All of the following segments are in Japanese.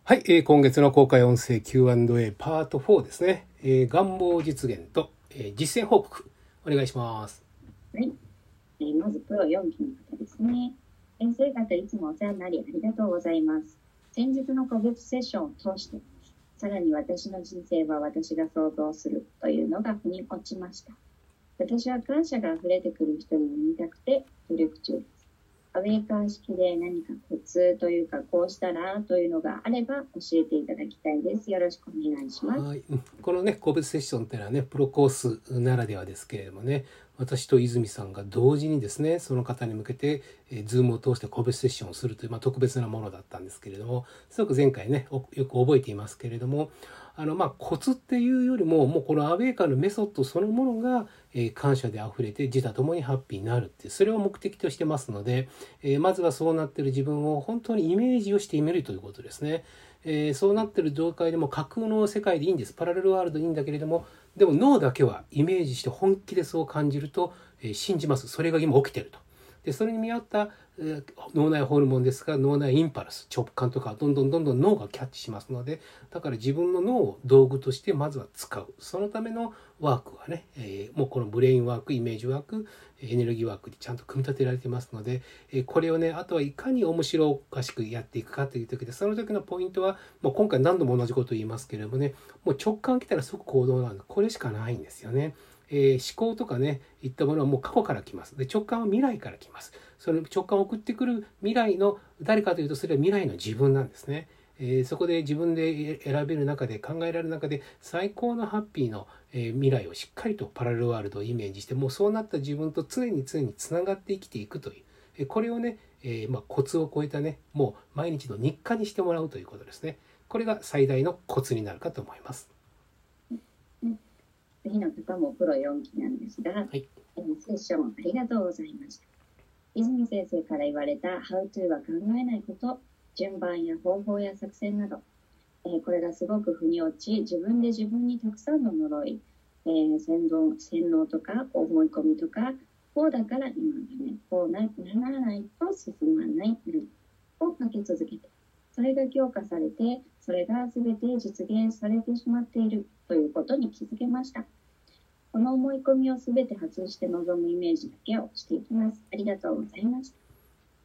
はい、今月の公開音声 Q&A パート4ですね。願望実現と、実践報告お願いします。 はい、まずプロ4期の方ですね。先生方いつもお世話になりありがとうございます。先日の個別セッションを通して、さらに私の人生は私が想像するというのが腑に落ちました。私は感謝が溢れてくる人になりたくて努力中です。アウェイカー式で何かコツというかこうしたらというのがあれば教えていただきたいです。よろしくお願いします。 はい、このね個別セッションっていうのはねプロコースならではですけれどもね、私と泉さんが同時にですねその方に向けて、Zoom を通して個別セッションをするという、特別なものだったんですけれども、すごく前回ねよく覚えていますけれども、コツっていうよりももうこのアウェイカーのメソッドそのものが、感謝であふれて自他ともにハッピーになるっていう、それを目的としてますので、まずはそうなっている自分を本当にイメージをしてみるということですね。そうなっている状態でも架空の世界でいいんです。パラレルワールドいいんだけれども、でも脳だけはイメージして本気でそう感じると、信じます。それが今起きていると。でそれに見合った、脳内ホルモンですが、脳内インパルス直感とかどんどん脳がキャッチしますので、だから自分の脳を道具としてまずは使う。そのためのワークはね、もうこのブレインワーク、イメージワーク、エネルギーワークでちゃんと組み立てられてますので、これをねあとはいかに面白おかしくやっていくかという時で、その時のポイントはもう今回何度も同じことを言いますけれどもね、もう直感来たら即行動なんで、これしかないんですよね。思考とかねいったものはもう過去から来ます。で直感は未来から来ます。その直感を送ってくる未来の誰かというと、それは未来の自分なんですね。そこで自分で選べる中で考えられる中で最高のハッピーの、未来をしっかりとパラレルワールドをイメージして、もうそうなった自分と常につながって生きていくという、これをね、コツを超えたねもう毎日の日課にしてもらうということですね。これが最大のコツになるかと思います。 次の方もプロ4期なんですが、はい、セッションありがとうございました。泉先生から言われた How to は考えないこと、順番や方法や作戦など、これがすごく腑に落ち、自分で自分にたくさんの呪い、洗脳とか思い込みとか、こうだから今がね、こうならないと進まないをかけ続けて、それが強化されて、それが全て実現されてしまっているということに気づけました。この思い込みをすべて外して臨むイメージだけをしていきます。ありがとうございました。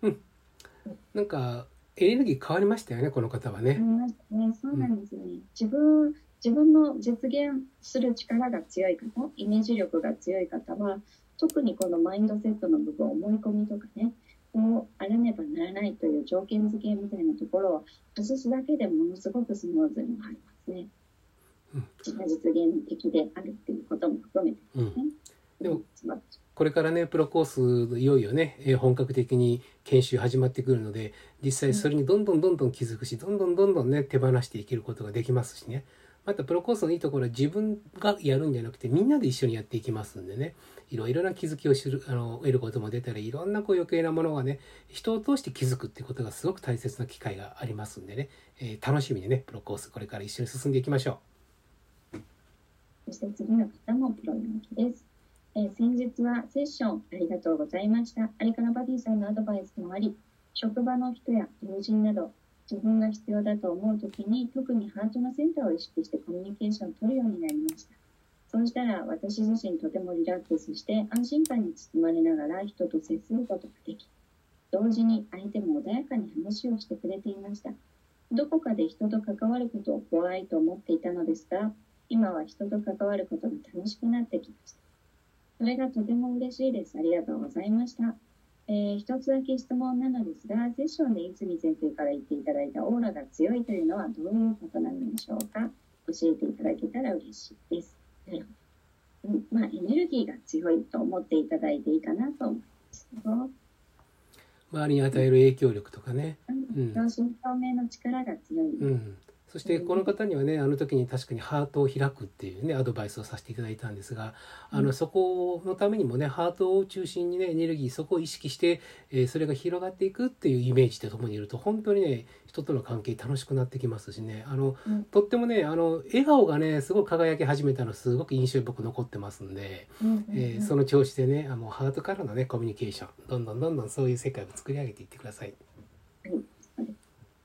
なんかエネルギー変わりましたよね、この方はね。 そうなんですね。自分の実現する力が強い方、イメージ力が強い方は、特にこのマインドセットの部分、思い込みとかね、こうあらねばならないという条件付けみたいなところを外すだけでものすごくスムーズになりますね。実現的であるっていうことも含めてですね。 でもこれからねプロコースいよいよね本格的に研修始まってくるので、実際それにどんどん気づくし、どんどんね手放していけることができますしね。またプロコースのいいところは自分がやるんじゃなくてみんなで一緒にやっていきますんでね、いろいろな気づきを得ることも出たり、いろんな余計なものがね人を通して気づくっていうことがすごく大切な機会がありますんでね、楽しみにねプロコースこれから一緒に進んでいきましょう。そして次の方もプロ4期です。先日はセッションありがとうございました。アリカナバディさんのアドバイスもあり、職場の人や友人など自分が必要だと思うときに特にハートのセンターを意識してコミュニケーションを取るようになりました。そうしたら私自身とてもリラックスして安心感に包まれながら人と接することができ、同時に相手も穏やかに話をしてくれていました。どこかで人と関わることを怖いと思っていたのですが、今は人と関わることが楽しくなってきました。それがとても嬉しいです。ありがとうございました。一つだけ質問なのですが、セッションで泉先生から言っていただいたオーラが強いというのはどういうことなのでしょうか。教えていただけたら嬉しいです。エネルギーが強いと思っていただいていいかなと思いますけど、 周りに与える影響力とかね、 共振共鳴の力が強い、 そしてこの方にはねあの時に確かにハートを開くっていうねアドバイスをさせていただいたんですが、そこのためにもねハートを中心にねエネルギーそこを意識して、それが広がっていくっていうイメージとともにいると本当にね人との関係楽しくなってきますしね、とってもね笑顔がねすごく輝き始めたのすごく印象に僕残ってますんで、その調子でねハートからのねコミュニケーションどんどんそういう世界を作り上げていってください。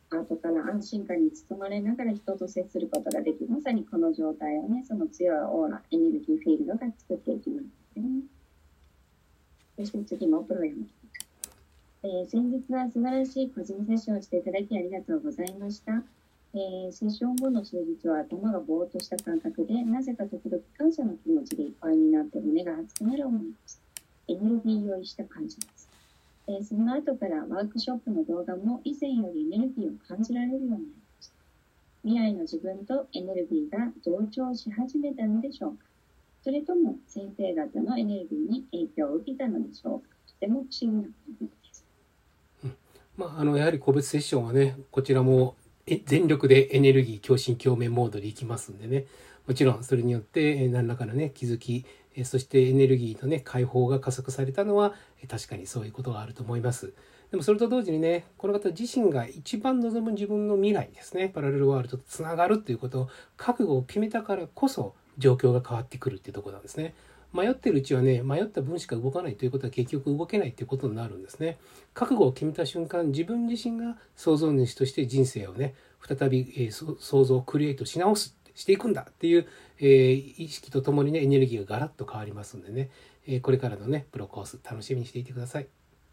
後から安心感に包まれながら人と接することができ、まさにこの状態をね、その強いオーラ、エネルギーフィールドが作っていきますね。そして次もプロ山先日は素晴らしい個人セッションをしていただきありがとうございました。セッション後の数日は頭がぼーっとした感覚で、なぜか時々感謝の気持ちでいっぱいになって胸が熱くなる思いです。エネルギー用意した感じです。その後からワークショップの動画も以前よりエネルギーを感じられるようになりました。未来の自分とエネルギーが同調し始めたのでしょうか。それとも先生方のエネルギーに影響を受けたのでしょうか。とても不思議な感じです。 やはり個別セッションはね、こちらも全力でエネルギー共振共鳴モードでいきますんでね、もちろんそれによって何らかのね気づき、そしてエネルギーのね解放が加速されたのは確かにそういうことがあると思います。でもそれと同時にね、この方自身が一番望む自分の未来ですね、パラレルワールドとつながるっていうことを覚悟を決めたからこそ状況が変わってくるっていうところなんですね。迷ってるうちはね、迷った分しか動かないということは結局動けないということになるんですね。覚悟を決めた瞬間、自分自身が創造主として人生をね、再び、創造、クリエイトし直す、していくんだっていう、意識とともにね、エネルギーがガラッと変わりますんでね、これからのね、プロコース楽しみにしていてください。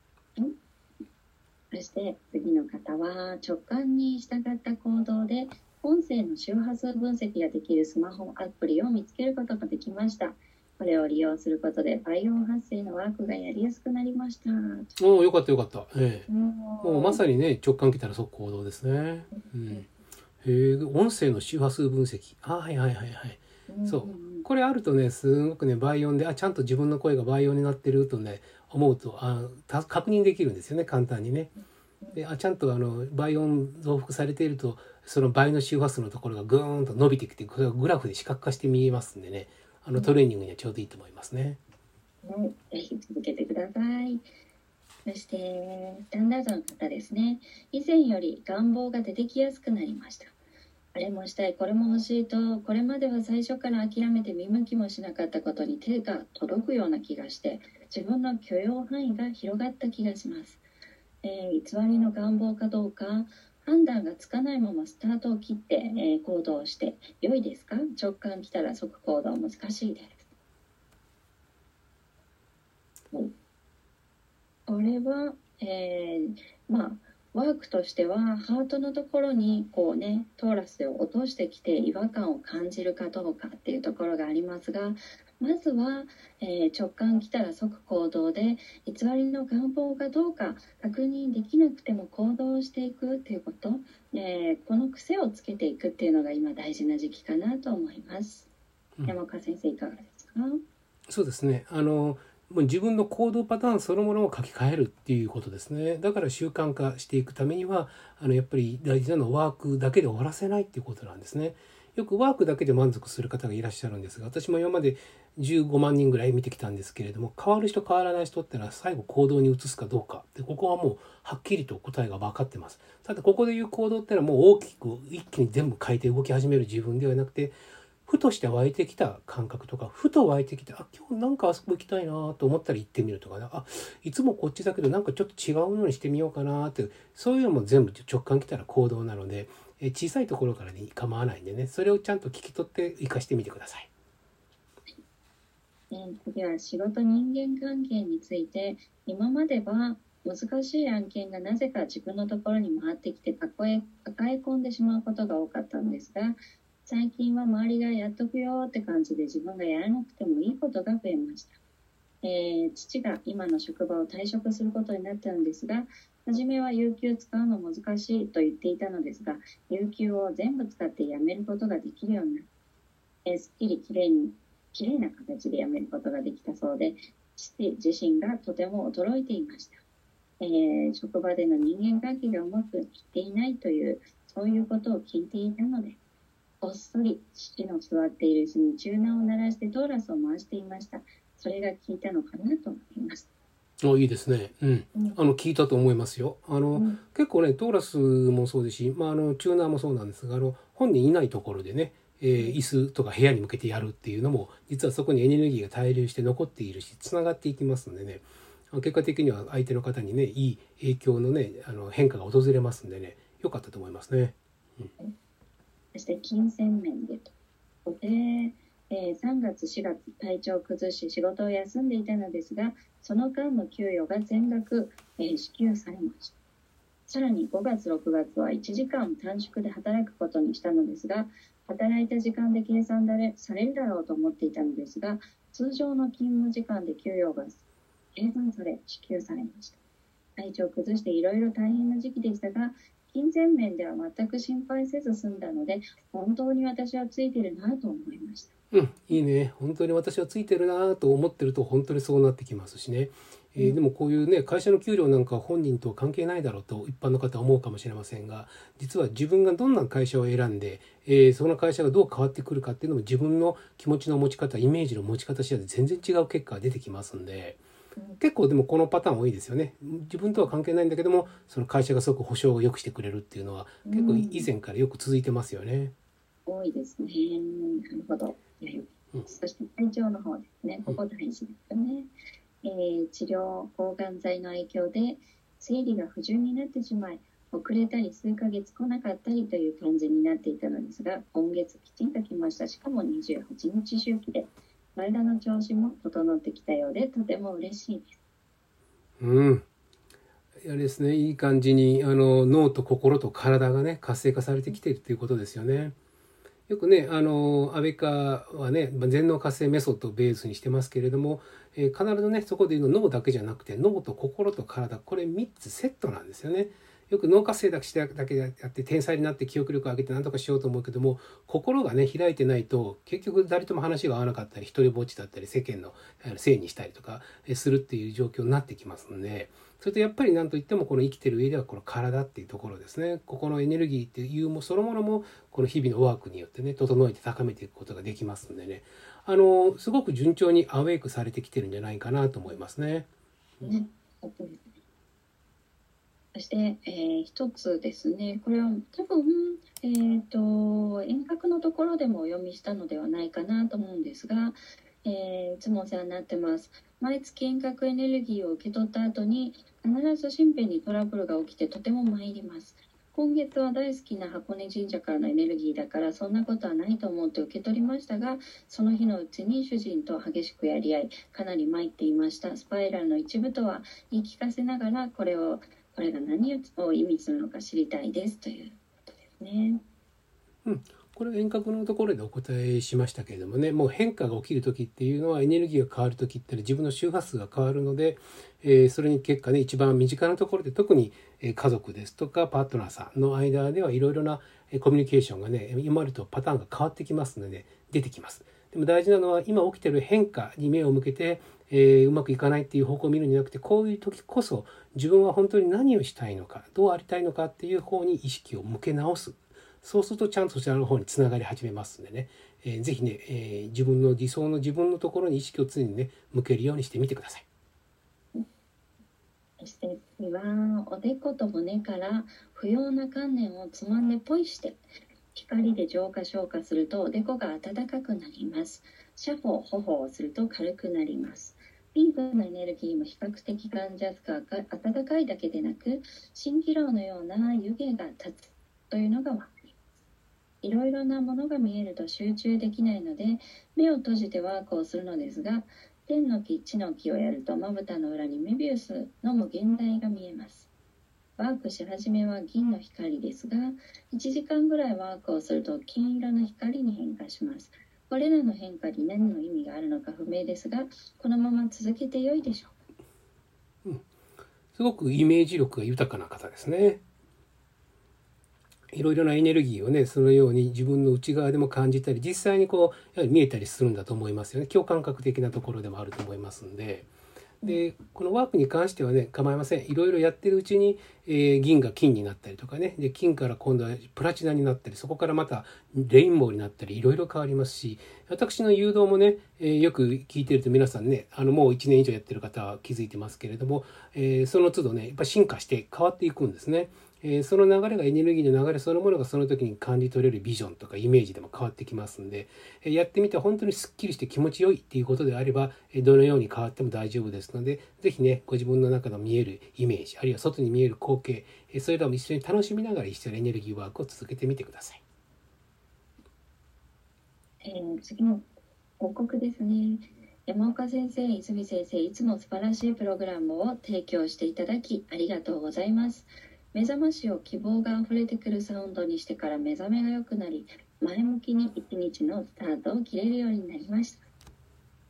そして次の方は直感に従った行動で音声の周波数分析ができるスマホアプリを見つけることができました。これを利用することでバイオ発生のワークがやりやすくなりました。 おお、よかったよかった。もうまさにね、直感来たら即行動ですね。音声の周波数分析。はいはいはいはい。そう。これあるとね、すごくね、倍音で、ちゃんと自分の声が倍音になってるとね、思うと、確認できるんですよね、簡単にね。で、ちゃんと倍音増幅されていると、その倍の周波数のところがぐーんと伸びてきて、これがグラフで視覚化して見えますんでね、トレーニングにはちょうどいいと思いますね。 ぜひ続けてください。そしてスタンダードの方ですね。以前より願望が出てきやすくなりました。あれもしたい、これも欲しいと、これまでは最初から諦めて見向きもしなかったことに手が届くような気がして、自分の許容範囲が広がった気がします。偽りの願望かどうか判断がつかないままスタートを切って、行動して良いですか？直感来たら即行動難しいです。これは、ワークとしてはハートのところにこうねトーラスを落としてきて違和感を感じるかどうかっていうところがありますが、まずは、直感来たら即行動で偽りの願望かどうか確認できなくても行動していくっていうこと、この癖をつけていくっていうのが今大事な時期かなと思います。山川先生いかがですか？ そうですね。もう自分の行動パターンそのものを書き換えるっていうことですね。だから習慣化していくためにはやっぱり大事なのはワークだけで終わらせないっていうことなんですね。よくワークだけで満足する方がいらっしゃるんですが、私も今まで15万人ぐらい見てきたんですけれども、変わる人変わらない人ってのは最後行動に移すかどうかで、ここはもうはっきりと答えが分かってます。ただここでいう行動ってのはもう大きく一気に全部変えて動き始める自分ではなくて、ふとして湧いてきた感覚とか、ふと湧いてきて、今日なんかあそこ行きたいなと思ったら行ってみるとかね、いつもこっちだけどなんかちょっと違うのにしてみようかなって、そういうのも全部直感来たら行動なので、小さいところからに構わないんでね、それをちゃんと聞き取って活かしてみてください。 次は仕事人間関係について、今までは難しい案件がなぜか自分のところに回ってきて抱え込んでしまうことが多かったんですが、最近は周りがやっとくよって感じで自分がやらなくてもいいことが増えました。父が今の職場を退職することになったのですが、初めは有給使うの難しいと言っていたのですが、有給を全部使って辞めることができるようになる。すっきりきれいな形で辞めることができたそうで、父自身がとても驚いていました。職場での人間関係がうまくいっていないという、そういうことを聞いていたので、こっそり父の座っている椅子にチューナーを鳴らしてトーラスを回していました。それが効いたのかなと思います。 いいですね。聞いたと思いますよ。結構ね、トーラスもそうですし、チューナーもそうなんですが、本人いないところでね、椅子とか部屋に向けてやるっていうのも、実はそこにエネルギーが滞留して残っているし、つながっていきますんでね、結果的には相手の方にね、いい影響のね、変化が訪れますんでね、 良かったと思いますね。 そして金銭面でということで、3月4月体調を崩し仕事を休んでいたのですが、その間の給与が全額、支給されました。さらに5月6月は1時間短縮で働くことにしたのですが、働いた時間で計算されるだろうと思っていたのですが、通常の勤務時間で給与が計算され支給されました。体調を崩していろいろ大変な時期でしたが、金銭面では全く心配せず済んだので、本当に私はついてるなと思いました。 いいね。本当に私はついてるなと思ってると本当にそうなってきますしね。でもこういうね、会社の給料なんか本人とは関係ないだろうと一般の方は思うかもしれませんが、実は自分がどんな会社を選んで、その会社がどう変わってくるかっていうのも自分の気持ちの持ち方、イメージの持ち方次第で全然違う結果が出てきますんで、結構でもこのパターン多いですよね。自分とは関係ないんだけども、その会社がすごく保証を良くしてくれるっていうのは結構以前からよく続いてますよね。 多いですね。なるほど。そして体調の方ですね。ここ大事ですよね。治療抗がん剤の影響で生理が不順になってしまい、遅れたり数ヶ月来なかったりという感じになっていたのですが、今月きちんと来ました。しかも28日周期で体の調子も整ってきたようで、とても嬉しいです。 あれですね、いい感じに脳と心と体がね活性化されてきているということですよね。よくね、安倍科はね、全脳活性メソッドをベースにしてますけれども、必ずね、そこで言うの脳だけじゃなくて、脳と心と体、これ3つセットなんですよね。よく脳活性だけやって天才になって記憶力を上げて何とかしようと思うけども、心がね、開いてないと、結局誰とも話が合わなかったり、一人ぼっちだったり、世間のせいにしたりとかするっていう状況になってきますので、それとやっぱり何といってもこの生きてる上ではこの体っていうところですね。ここのエネルギーっていうもそのものもこの日々のワークによってね整えて高めていくことができますんでね、すごく順調にアウェイクされてきてるんじゃないかなと思いますね。 そして、一つですね、これは多分、遠隔のところでもお読みしたのではないかなと思うんですが、いつもお世話になってます。毎月遠隔エネルギーを受け取った後に必ず身辺にトラブルが起きてとても参ります。今月は大好きな箱根神社からのエネルギーだからそんなことはないと思って受け取りましたが、その日のうちに主人と激しくやり合い、かなり参っていました。スパイラルの一部とは言い聞かせながらこれが何を意味するのか知りたいですということですね。 これは遠隔のところでお答えしましたけれどもね、もう変化が起きる時っていうのはエネルギーが変わる時って自分の周波数が変わるので、それに結果ね一番身近なところで特に家族ですとかパートナーさんの間ではいろいろなコミュニケーションがね今までとパターンが変わってきますので出てきます。でも大事なのは今起きている変化に目を向けて、うまくいかないっていう方向を見るんじゃなくて、こういう時こそ自分は本当に何をしたいのかどうありたいのかっていう方に意識を向け直す。そうするとちゃんとそちらの方につながり始めますんでね、ぜひね、自分の理想の自分のところに意識を常にね向けるようにしてみてください。 そして次はおでこと骨から不要な観念をつまんでポイして光で浄化消化するとおでこが温かくなります。シャフォ頬をすると軽くなります。ピンクのエネルギーも比較的感じやすく温かいだけでなく蜃気楼のような湯気が立つというのが分かります。いろいろなものが見えると集中できないので目を閉じてワークをするのですが、天の木地の木をやるとまぶたの裏にメビウスの無限大が見えます。ワークし始めは銀の光ですが、1時間ぐらいワークをすると金色の光に変化します。これらの変化に何の意味があるのか不明ですが、このまま続けてよいでしょうか。 すごくイメージ力が豊かな方ですね。いろいろなエネルギーをねそのように自分の内側でも感じたり実際にこうやはり見えたりするんだと思いますよね。共感覚的なところでもあると思いますんで、このワークに関してはね構いません。いろいろやってるうちに、銀が金になったりとかね、で金から今度はプラチナになったり、そこからまたレインボーになったりいろいろ変わりますし、私の誘導もね、よく聞いてると皆さんねもう1年以上やってる方は気づいてますけれども、その都度ねやっぱ進化して変わっていくんですね。 その流れがエネルギーの流れそのものがその時に感じ取れるビジョンとかイメージでも変わってきますんで、やってみて本当にすっきりして気持ちよいっていうことであれば、どのように変わっても大丈夫ですので、ぜひね、ご自分の中の見えるイメージ、あるいは外に見える光景、それらも一緒に楽しみながら一緒にエネルギーワークを続けてみてください。 次の報告ですね。山岡先生、泉先生、いつも素晴らしいプログラムを提供していただきありがとうございます。目覚ましを希望があふれてくるサウンドにしてから目覚めが良くなり、前向きに一日のスタートを切れるようになりました。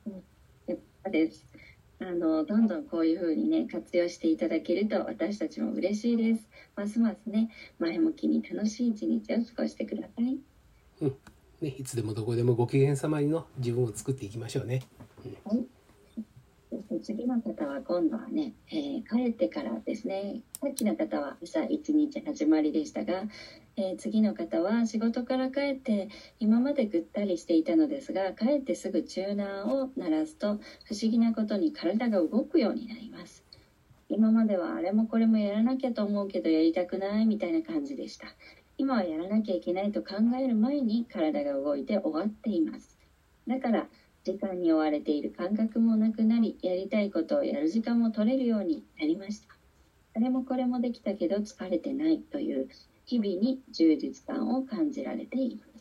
よかったです。どんどんこういう風にね、活用していただけると私たちも嬉しいです。ますますね、前向きに楽しい一日を過ごしてください。 ね、いつでもどこでもご機嫌様の自分を作っていきましょうね。 はい。次の方は今度はね、帰ってからですね。さっきの方は朝一日始まりでしたが、次の方は仕事から帰って今までぐったりしていたのですが、帰ってすぐチューナーを鳴らすと不思議なことに体が動くようになります。今まではあれもこれもやらなきゃと思うけどやりたくないみたいな感じでした。今はやらなきゃいけないと考える前に体が動いて終わっています。だから時間に追われている感覚もなくなり、やりたいことをやる時間も取れるようになりました。あれもこれもできたけど疲れてないという日々に充実感を感じられています。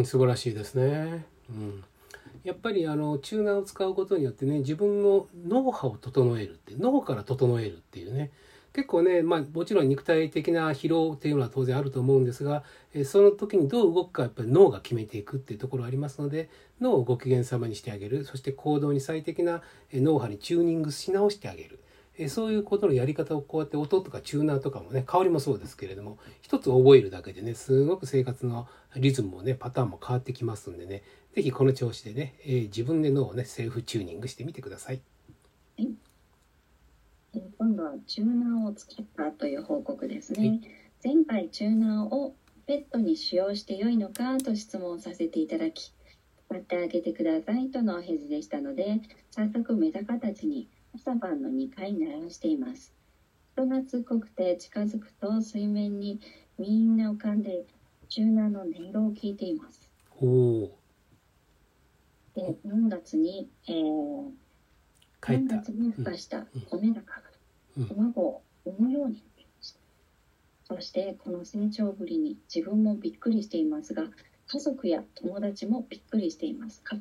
素晴らしいですね。やっぱりチューナーを使うことによってね、自分の脳波を整えるって脳から整えるっていうね、結構ね、もちろん肉体的な疲労っていうのは当然あると思うんですが、その時にどう動くかやっぱり脳が決めていくっていうところありますので、脳をご機嫌様にしてあげる、そして行動に最適な脳波にチューニングし直してあげる。そういうことのやり方をこうやって音とかチューナーとかもね、香りもそうですけれども、一つ覚えるだけでね、すごく生活のリズムもね、パターンも変わってきますんでね、ぜひこの調子でね、自分で脳をね、セルフチューニングしてみてください。 はい。今度はチューナーを使ったという報告ですね。前回チューナーをペットに使用して良いのかと質問させていただき、使ってあげてくださいとのお返事でしたので、早速メダカたちに朝晩の2回鳴らしています。人懐っこくて近づくと水面にみんな浮かんでチューナーの音色を聞いています。で、3月に、3月に孵化した子メダカが卵を産むようになっていました。そしてこの成長ぶりに自分もびっくりしていますが、家族や友達もびっくりしています。体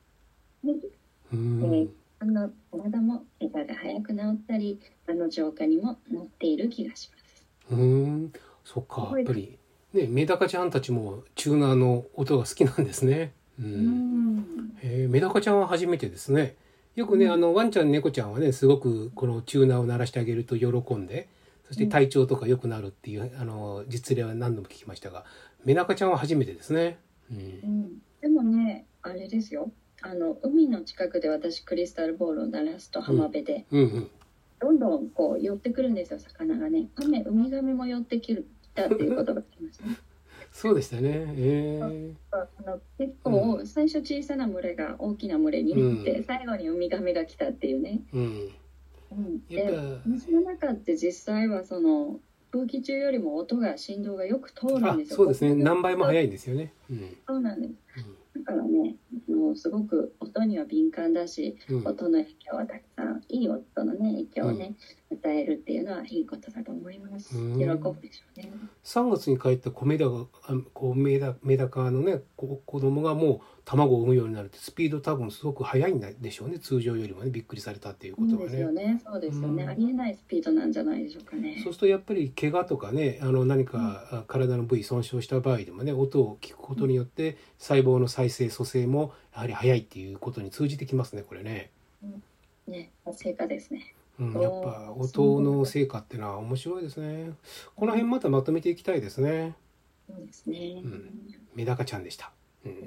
も怪我が早く治ったり、浄化にもなっている気がします。 そっか、やっぱりね、メダカちゃんたちもチューナーの音が好きなんですね。メダカちゃんは初めてですね。よくね、ワンちゃん猫ちゃんはね、すごくこのチューナーを鳴らしてあげると喜んで、そして体調とか良くなるっていう実例は何度も聞きましたが、メダカちゃんは初めてですね。 でもね、あれですよ。海の近くで私クリスタルボールを鳴らすと浜辺で、どんどんこう寄ってくるんですよ、魚がね。ウミガメも寄ってきたっていうことが聞きましたね。 そうでしたね。 結構最初小さな群れが大きな群れになって、最後にウミガメが来たっていうね。で水の中って実際はその空気中よりも音が振動がよく通るんですよ。 そうですね、何倍も速いんですよね。 そうなんです。だからね、すごく音には敏感だし、音の影響はたくさん、いい音のね、影響をね、与えるっていうのはいいことだと思います。喜ぶでしょうね。 3月に帰ったメダカのね、子供がもう卵を産むようになるってスピード多分すごく速いんでしょうね、通常よりもね。びっくりされたっていうことがね。 そうですよね。ありえないスピードなんじゃないでしょうかね。 そうするとやっぱり怪我とかね、何か体の部位損傷した場合でもね、音を聞くことによって細胞の再生蘇生もやはり早いっていうことに通じてきますね、これね。 成果ですね。 やっぱ音の成果っていうのは面白いですね。この辺またまとめていきたいですね。 そうですね。 メダカちゃんでした。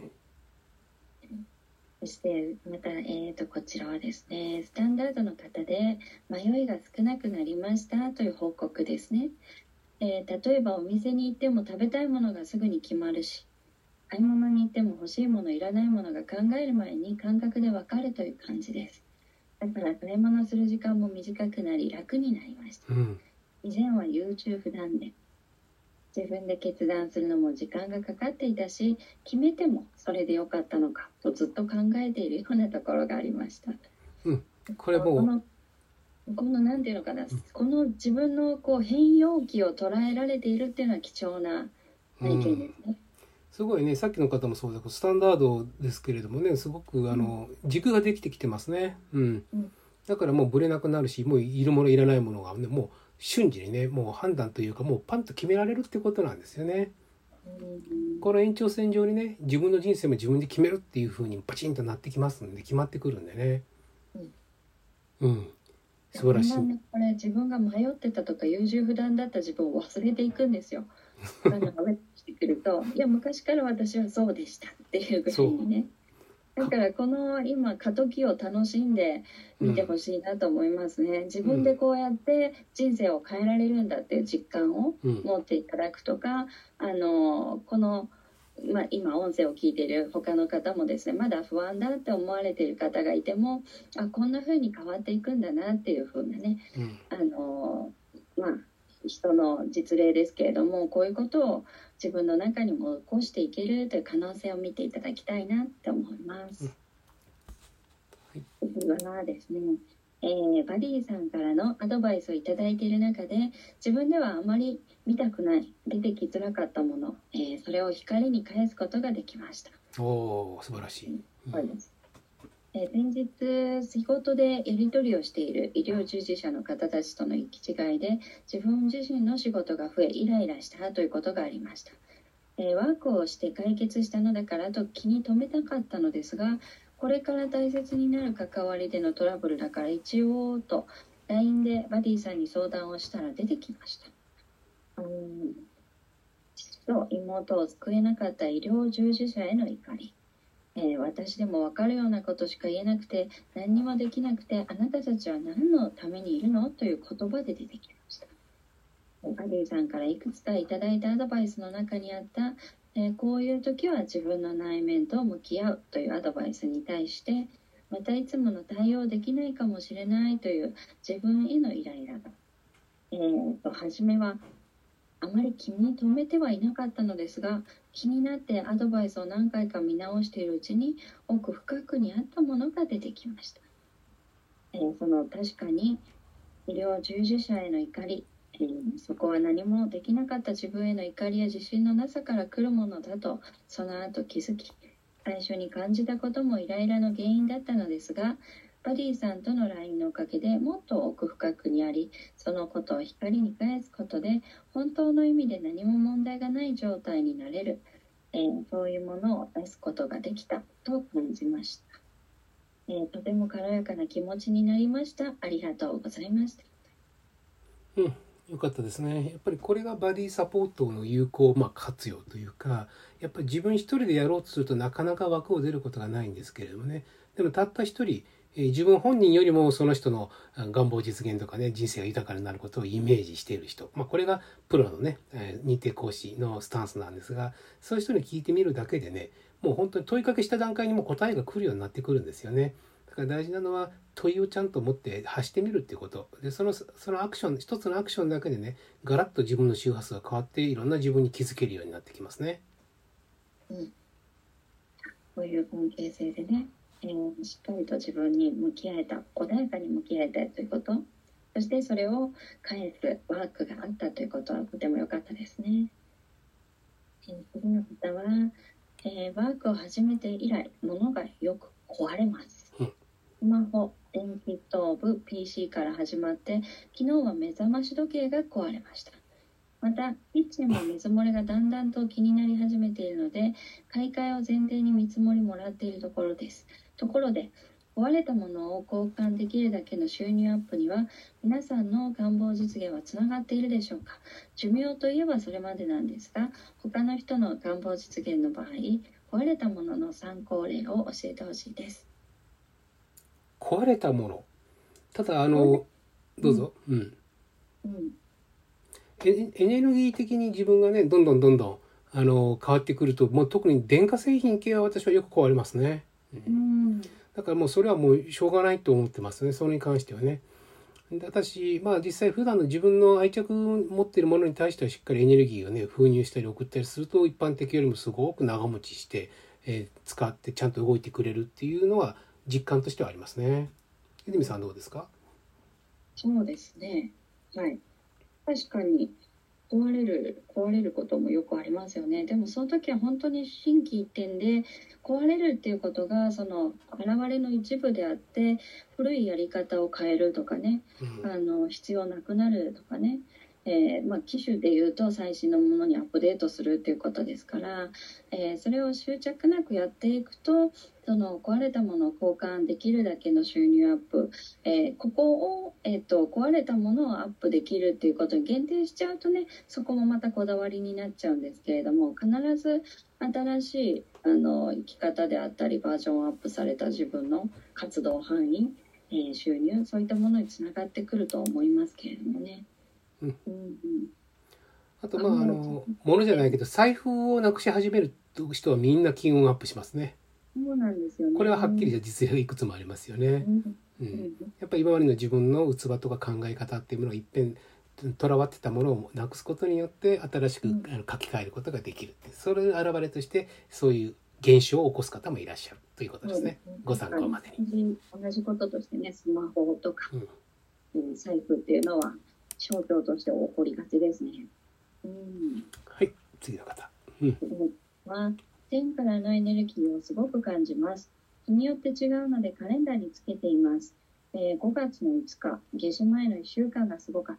そしてまた、こちらはですね、スタンダードの方で迷いが少なくなりましたという報告ですね。例えばお店に行っても食べたいものがすぐに決まるし、買い物に行っても欲しいものいらないものが考える前に感覚でわかるという感じです。だから買い物する時間も短くなり楽になりました。以前は優柔不断で自分で決断するのも時間がかかっていたし、決めてもそれでよかったのかとずっと考えているようなところがありました。 これもこのなんていうのかな、この自分の変容期を捉えられているっていうのは貴重な体験ですね。 すごいね、さっきの方もそうだけどスタンダードですけれどもね、すごく軸ができてきてますね。だからもうぶれなくなるし、もういるものいらないものがね、もう瞬時にね、もう判断というか、もうパンと決められるってことなんですよね。この延長線上にね、自分の人生も自分で決めるっていう風にパチンとなってきますんで、決まってくるんでね。素晴らしい。 これ自分が迷ってたとか優柔不断だった自分を忘れていくんですよ。してくると、いや昔から私はそうでしたっていうぐらいにね。だからこの今過渡期を楽しんで見てほしいなと思いますね。自分でこうやって人生を変えられるんだっていう実感を持っていただくとか、この今音声を聞いている他の方もですね、まだ不安だって思われている方がいても、こんな風に変わっていくんだなっていう風なね、人の実例ですけれども、こういうことを自分の中にも起こしていけるという可能性を見ていただきたいなって思います。次はですね、バディさんからのアドバイスをいただいている中で、自分ではあまり見たくない、出てきづらかったもの、それを光に返すことができました。 素晴らしい。 そうです。先日仕事でやり取りをしている医療従事者の方たちとの行き違いで、自分自身の仕事が増えイライラしたということがありました。ワークをして解決したのだからと気に留めたかったのですが、これから大切になる関わりでのトラブルだから一応と LINE でバディさんに相談をしたら出てきました。父と妹を救えなかった医療従事者への怒り。私でも分かるようなことしか言えなくて、何にもできなくて、あなたたちは何のためにいるのという言葉で出てきました。バディさんからいくつかいただいたアドバイスの中にあった、こういう時は自分の内面と向き合うというアドバイスに対して、またいつもの対応できないかもしれないという自分へのイライラが、初めはあまり気に留めてはいなかったのですが、気になってアドバイスを何回か見直しているうちに奥深くにあったものが出てきました。その確かに医療従事者への怒り、そこは何もできなかった自分への怒りや自信のなさから来るものだとその後気づき、最初に感じたこともイライラの原因だったのですが、バディさんとの LINE のおかげでもっと奥深くにあり、そのことを光に返すことで本当の意味で何も問題がない状態になれる、そういうものを出すことができたと感じました。とても軽やかな気持ちになりました。ありがとうございました。 よかったですね。やっぱりこれがバディサポートの有効、活用というか、やっぱり自分一人でやろうとするとなかなか枠を出ることがないんですけれどもね。でもたった一人、自分本人よりもその人の願望実現とかね、人生が豊かになることをイメージしている人、これがプロのね、認定講師のスタンスなんですが、そういう人に聞いてみるだけでね、もう本当に問いかけした段階にも答えが来るようになってくるんですよね。だから大事なのは問いをちゃんと持って発してみるっていうことで、そのアクション、一つのアクションだけでね、ガラッと自分の周波数が変わっていろんな自分に気づけるようになってきますね。 こういう関係性でね、しっかりと自分に向き合えた、穏やかに向き合えたということ、そしてそれを返すワークがあったということはとても良かったですね。次の方は、ワークを始めて以来、物がよく壊れます。スマホ、電気ストーブ、PC から始まって、昨日は目覚まし時計が壊れました。また、キッチンも水漏れがだんだんと気になり始めているので、買い替えを前提に見積もりもらっているところです。ところで、壊れたものを交換できるだけの収入アップには、皆さんの願望実現はつながっているでしょうか。寿命といえばそれまでなんですが、他の人の願望実現の場合、壊れたものの参考例を教えてほしいです。 壊れたもの。ただどうぞ。エネルギー的に自分がね、どんどん変わってくると、もう特に電化製品系は私はよく壊れますね。だからもうそれはもうしょうがないと思ってますね、それに関してはね。 で私、実際普段の自分の愛着持っているものに対してはしっかりエネルギーをね封入したり送ったりすると一般的よりもすごく長持ちして、使ってちゃんと動いてくれるっていうのは実感としてはありますね。泉さんどうですか？ そうですね。はい。確かに壊れることもよくありますよね。でもその時は本当に心機一転で、壊れるっていうことがその現れの一部であって、古いやり方を変えるとかね、必要なくなるとかね、機種でいうと最新のものにアップデートするっていうことですから、それを執着なくやっていくと、その壊れたものを交換できるだけの収入アップ、ここを、壊れたものをアップできるっていうことに限定しちゃうとね、そこもまたこだわりになっちゃうんですけれども、必ず新しい生き方であったりバージョンアップされた自分の活動範囲、収入、そういったものにつながってくると思いますけれどもね。 あとものじゃないけど財布をなくし始める人はみんな金運アップしますね。 そうなんですよね。 これははっきりした実例がいくつもありますよね。やっぱり今までの自分の器とか考え方っていうものを一遍とらわってたものをなくすことによって新しく書き換えることができるって、それの表れとしてそういう現象を起こす方もいらっしゃるということですね。ご参考までに。 同じこととしてね、スマホとか、財布っていうのは象徴として起こりがちですね。 はい、次の方。 は天からのエネルギーをすごく感じます。日によって違うのでカレンダーにつけています。5月の5日、夏至前の1週間がすごかった。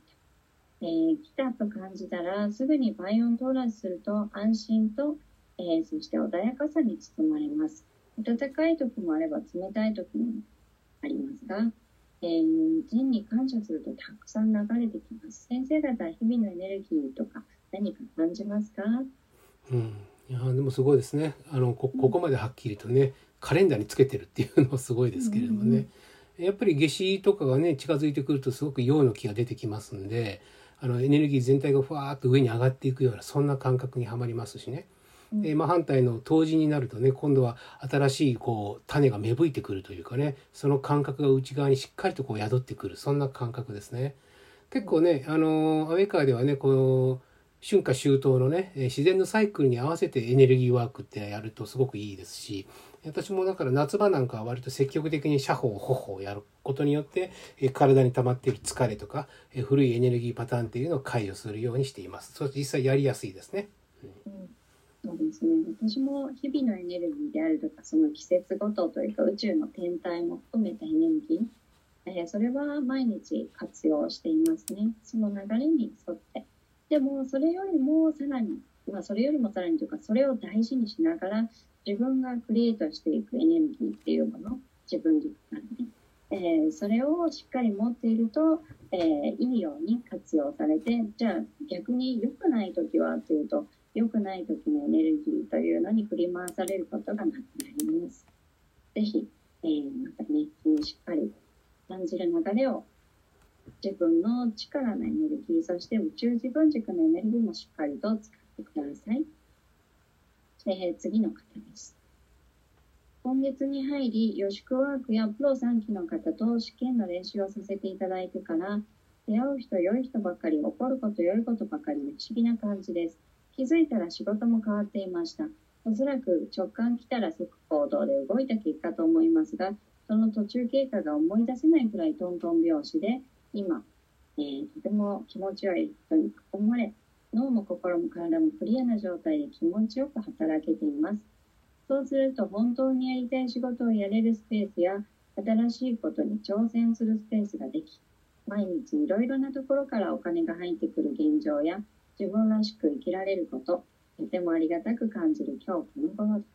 来たと感じたらすぐに倍音トーラスすると安心と、そして穏やかさに包まれます。暖かい時もあれば冷たい時もありますが、天に感謝するとたくさん流れてきます。先生方は日々のエネルギーとか何か感じますか？ いやでもすごいですね。ここまではっきりとねカレンダーにつけてるっていうのはすごいですけれどもね、やっぱり夏至とかがね近づいてくるとすごく陽の気が出てきますんで、エネルギー全体がふわーっと上に上がっていくようなそんな感覚にはまりますしね。反対の冬至になるとね今度は新しい種が芽吹いてくるというかね、その感覚が内側にしっかりと宿ってくる、そんな感覚ですね。結構ねアウェカーではね春夏秋冬のね自然のサイクルに合わせてエネルギーワークってやるとすごくいいですし、私もだから夏場なんかは割と積極的に写歩歩歩をやることによって体に溜まっている疲れとか古いエネルギーパターンっていうのを解除するようにしています。そして実際やりやすいですね。 そうですね。私も日々のエネルギーであるとか、その季節ごとというか宇宙の天体も含めたエネルギー、それは毎日活用していますね。その流れに沿って。でもそれよりもさらにというか、それを大事にしながら自分がクリエイトしていくエネルギーっていうもの、自分軸なんで、それをしっかり持っていると、いいように活用されて、じゃあ逆に良くない時はというと、良くない時のエネルギーというのに振り回されることがなくなります。ぜひ、またね、しっかり感じる流れを自分の力のエネルギー、そして宇宙自分軸のエネルギーもしっかりと使ってください。次の方です。今月に入り、予宿ワークやプロ3期の方と試験の練習をさせていただいてから、出会う人、良い人ばかり、起こること、良いことばかりで不思議な感じです。気づいたら仕事も変わっていました。おそらく直感来たら即行動で動いた結果と思いますが、その途中経過が思い出せないくらいトントン拍子で、今、とても気持ちよい人に囲まれ、脳も心も体もクリアな状態で気持ちよく働けています。そうすると本当にやりたい仕事をやれるスペースや、新しいことに挑戦するスペースができ、毎日いろいろなところからお金が入ってくる現状や、自分らしく生きられること、とてもありがたく感じる今日この頃です。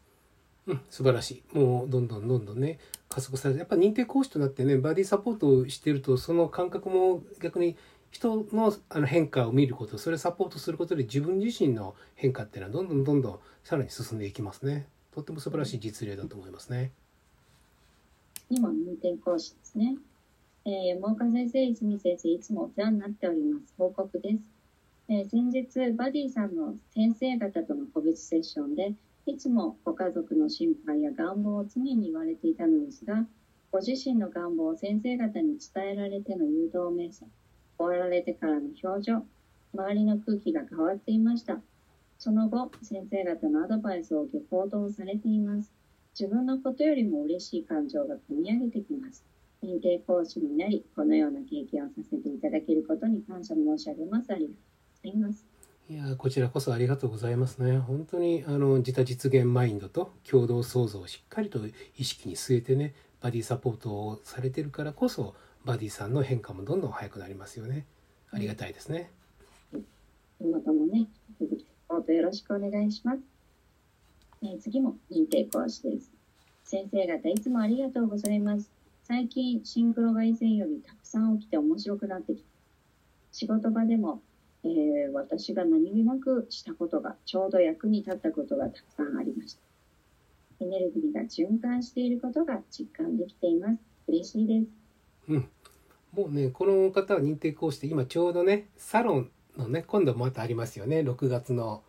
素晴らしい。もうどんどんね加速されて、やっぱ認定講師となってねバディサポートをしていると、その感覚も逆に人の変化を見ること、それをサポートすることで自分自身の変化っていうのはどんどんさらに進んでいきますね。とっても素晴らしい実例だと思いますね。 今認定講師ですね。山岡先生、泉先生、いつもお世話になっております。報告です。先日バディさんの先生方との個別セッションで、いつもご家族の心配や願望を常に言われていたのですが、 ご自身の願望を先生方に伝えられての誘導瞑想、終わられてからの表情、周りの空気が変わっていました。その後、先生方のアドバイスを受け行動されています。自分のことよりも嬉しい感情が込み上げてきます。認定講師になり、このような経験をさせていただけることに感謝申し上げます。ありがとうございます。 いやこちらこそありがとうございますね。本当に自他実現マインドと共同創造をしっかりと意識に据えてね、バディサポートをされてるからこそ、バディさんの変化もどんどん早くなりますよね。ありがたいですね。 今後ともね、サポートよろしくお願いします。次も認定講師です。先生方いつもありがとうございます。最近シンクロが以前よりたくさん起きて面白くなってきた。仕事場でも、私が何気なくしたことがちょうど役に立ったことがたくさんありました。エネルギーが循環していることが実感できています。嬉しいです。 もうね、この方は認定講師で今ちょうどね、サロンのね、今度またありますよね。6月の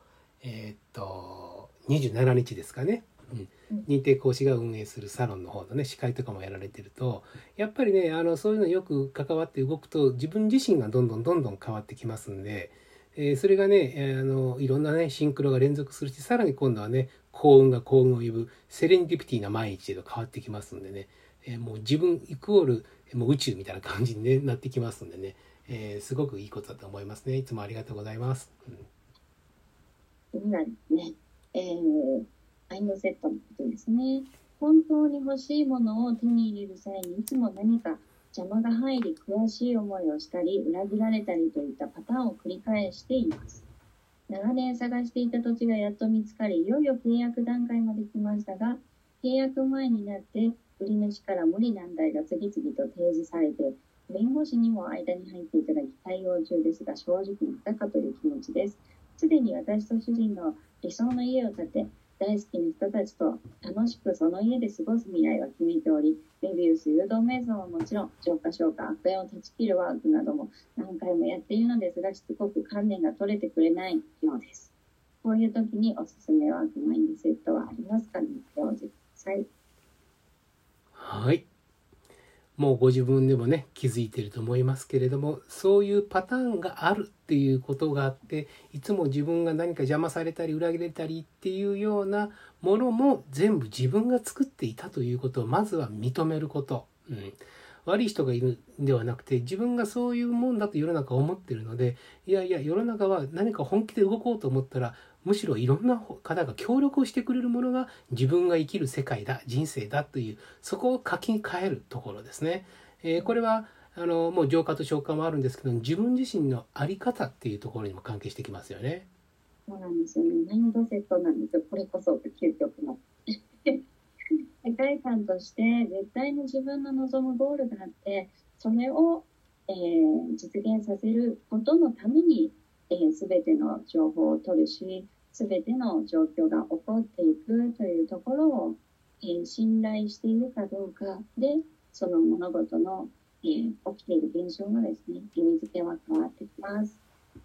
27日ですかね。認定講師が運営するサロンの方のね、司会とかもやられてると、やっぱりね、そういうのよく関わって動くと自分自身がどんどん変わってきますんで、それがね、いろんなねシンクロが連続するし、さらに今度はね、幸運が幸運を呼ぶセレンディピティな毎日へと変わってきますんでね、もう自分イコールもう宇宙みたいな感じに、ね、なってきますんでね、すごくいいことだと思いますね。いつもありがとうございます。 次はですね、マインドセットのことですね。本当に欲しいものを手に入れる際にいつも何か邪魔が入り、悔しい思いをしたり、裏切られたりといったパターンを繰り返しています。長年探していた土地がやっと見つかり、いよいよ契約段階まで来ましたが、契約前になって売り主から無理難題が次々と提示されて、弁護士にも間に入っていただき対応中ですが、正直またかという気持ちです。すでに私と主人の理想の家を建て、大好きな人たちと楽しくその家で過ごす未来は決めており、メビウス誘導瞑想はもちろん、浄化消化、悪縁を断ち切るワークなども何回もやっているのですが、しつこく観念が取れてくれないようです。こういう時におすすめワークマインドセットはありますかね。お教示ください。 はい。もうご自分でもね気づいていると思いますけれども、そういうパターンがあるっていうことがあって、いつも自分が何か邪魔されたり裏切れたりっていうようなものも全部自分が作っていたということをまずは認めること、悪い人がいるんではなくて、自分がそういうもんだと世の中思ってるので、いやいや世の中は何か本気で動こうと思ったら、むしろいろんな方が協力をしてくれるものが自分が生きる世界だ、人生だという、そこを書き換えるところですね。これはもう浄化と消化もあるんですけど、自分自身の在り方っていうところにも関係してきますよね。 そうなんですよね。マインドセットなんですよ。これこそ究極の。世界観として絶対に自分の望むゴールがあって、それを、実現させることのために、全ての情報を取るし、全ての状況が起こっていくというところを、信頼しているかどうかで、その物事の、起きている現象がですね、意味付けは変わってきます。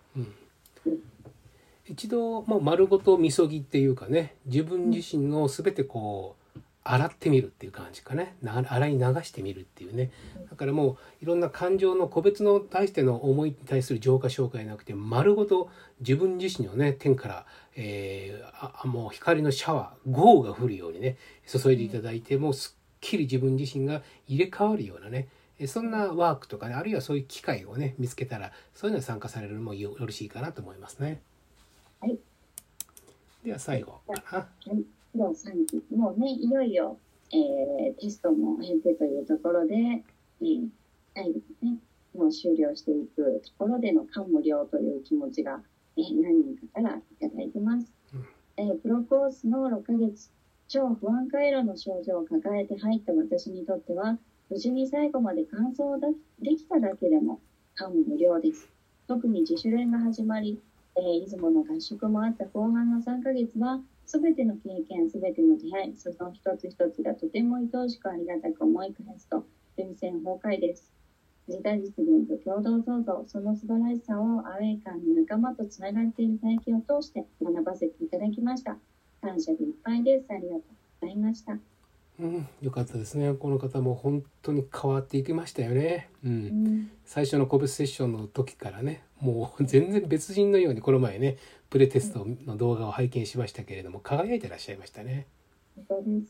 一度もう丸ごとみそぎっていうかね、自分自身の全てこう洗ってみるっていう感じかね、洗い流してみるっていうね。だからもういろんな感情の個別の対しての思いに対する浄化紹介じゃなくて、丸ごと自分自身のね天から、もう光のシャワー、豪雨が降るようにね注いでいただいて、もうすっきり自分自身が入れ替わるようなね、そんなワークとかね、あるいはそういう機会をね見つけたら、そういうのに参加されるのもよろしいかなと思いますね。 はい。 では最後かな。 では3期、もうね、いよいよ、テストも経てというところで、最後ね、もう終了していくところでの感無量という気持ちが、何人かからいただいてます。プロコースの6ヶ月、超不安回路の症状を抱えて入った私にとっては、無事に最後まで完走できただけでも感無量です。特に自主練が始まり、出雲の合宿もあった後半の3ヶ月は、すべての経験、すべての出会い、その一つ一つがとても愛おしくありがたく思い返すと、涙腺崩壊です。自他実現と共同創造、その素晴らしさをアウェイ感の仲間とつながっている体験を通して学ばせていただきました。感謝でいっぱいです。ありがとうございました。 よかったですね。この方も本当に変わっていきましたよね。 うん最初の個別セッションの時からね、もう全然別人のように、この前ね、プレテストの動画を拝見しましたけれども、輝いてらっしゃいましたね。 本当です。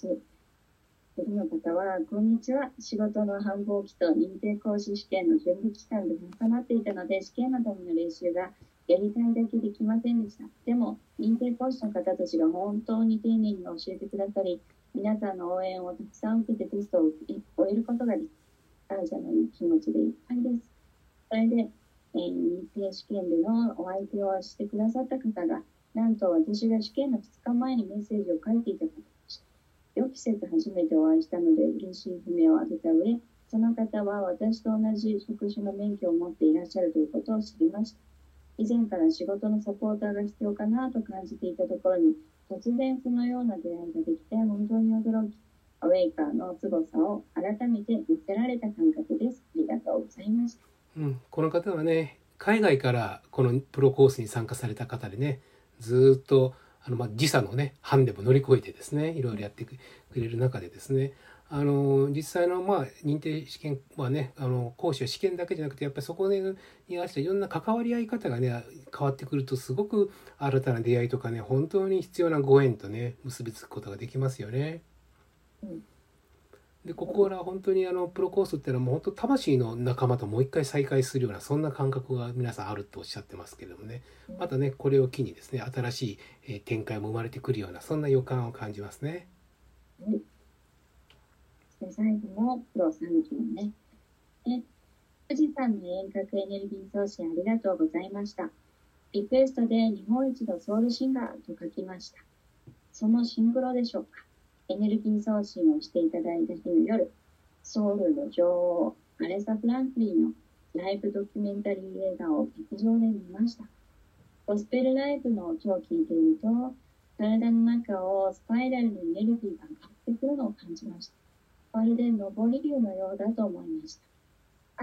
次の方は、こんにちは。仕事の繁忙期と認定講師試験の準備期間で重なっていたので、試験のための練習がやりたいだけできませんでした。でも、認定講師の方たちが本当に丁寧に教えてくださり、皆さんの応援をたくさん受けてテストを終えることができ、感謝の気持ちでいっぱいです。それで、認定試験でのお相手をしてくださった方が、なんと私が試験の2日前にメッセージを書いていた方でした。予期せず初めてお会いしたので嬉しい悲鳴を上げた上、その方は私と同じ職種の免許を持っていらっしゃるということを知りました。以前から仕事のサポーターが必要かなと感じていたところに、突然そのような出会いができて本当に驚き、アウェイカーの凄さを改めて見せられた感覚です。ありがとうございました。 この方はね、海外からこのプロコースに参加された方でね、ずっと時差のね、班でも乗り越えてですね、いろいろやってくれる中でですね、実際の認定試験はね、講師は試験だけじゃなくて、やっぱりそこに合わせていろんな関わり合い方がね、変わってくると、すごく新たな出会いとかね、本当に必要なご縁とね、結びつくことができますよね。でここから本当にプロコースっていうのはもう本当魂の仲間ともう一回再会するような、そんな感覚が皆さんあるとおっしゃってますけれどもね、またねこれを機にですね、新しい展開も生まれてくるような、そんな予感を感じますね。 最後もプロ3期のね、富士山の遠隔エネルギー送信ありがとうございました。リクエストで日本一のソウルシンガーと書きました。そのシンクロでしょうか。エネルギー送信をしていただいた日の夜、ソウルの女王、アレサ・フランクリーのライブドキュメンタリー映画を劇場で見ました。ゴスペルライブの音を聞いていると、体の中をスパイラルのエネルギーが上がってくるのを感じました。まるで上り竜のようだと思いました。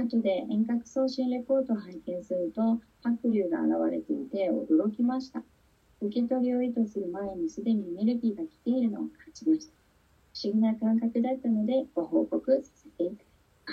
後で遠隔送信レポートを拝見すると、白竜が現れていて驚きました。受け取りを意図する前にすでにエネルギーが来ているのを感じました。不思議な感覚だったのでご報告させていただきます。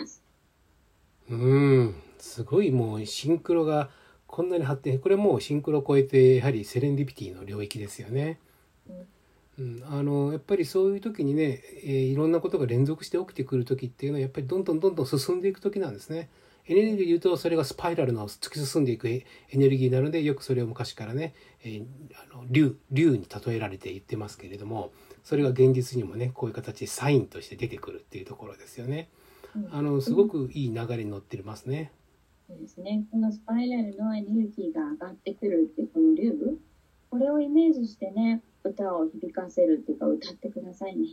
すごい、もうシンクロがこんなに発展、これもうシンクロを超えてやはりセレンディピティの領域ですよね。やっぱりそういう時にね、いろんなことが連続して起きてくる時っていうのはやっぱりどんどん進んでいく時なんですね。エネルギーで言うとそれがスパイラルの突き進んでいくエネルギーなので、よくそれを昔からね、竜に例えられて言ってますけれども、それが現実にもねこういう形でサインとして出てくるっていうところですよね。すごくいい流れに乗ってますね。 そうですね。このスパイラルのエネルギーが上がってくるっていうこの竜、これをイメージしてね、歌を響かせるっていうか歌ってくださいね。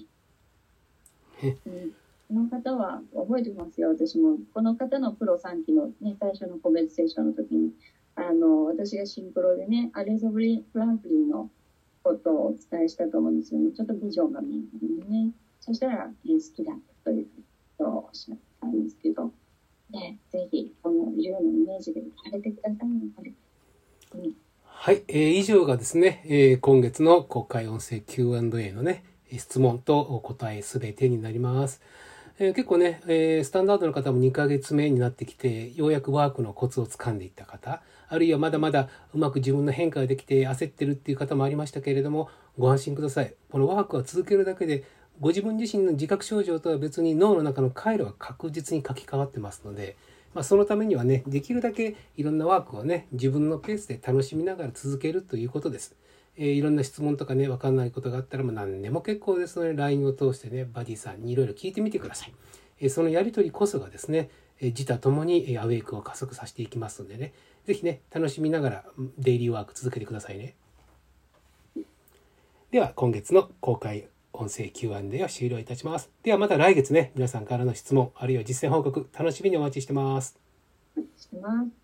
この方は覚えてますよ。私もこの方のプロ3期の、ね、最初の個別セッションの時に私がシンクロでね、アレゾ・フランクリーのことをお伝えしたと思うんですよね。ちょっとビジョンが見えたのでね。そしたら、好きだったということをおっしゃったんですけど、ね、ぜひこの竜のイメージで歌われてくださいね、これ。 はい、以上がですね、今月の公開音声 Q&A のね、質問と答えすべてになります。結構ね、スタンダードの方も2ヶ月目になってきて、ようやくワークのコツをつかんでいった方、あるいはまだまだうまく自分の変化ができて焦ってるっていう方もありましたけれども、ご安心ください。このワークは続けるだけで、ご自分自身の自覚症状とは別に脳の中の回路は確実に書き換わってますので、そのためにはね、できるだけいろんなワークをね、自分のペースで楽しみながら続けるということです。いろんな質問とかね、わかんないことがあったら何でも結構ですので、LINE を通してね、バディさんにいろいろ聞いてみてください。そのやりとりこそがですね、自他ともにアウェイクを加速させていきますのでね、ぜひね、楽しみながらデイリーワーク続けてくださいね。では、今月の公開音声 Q&A を終了いたします。ではまた来月ね、皆さんからの質問、あるいは実践報告、楽しみにお待ちしてます。 お待ちしてます。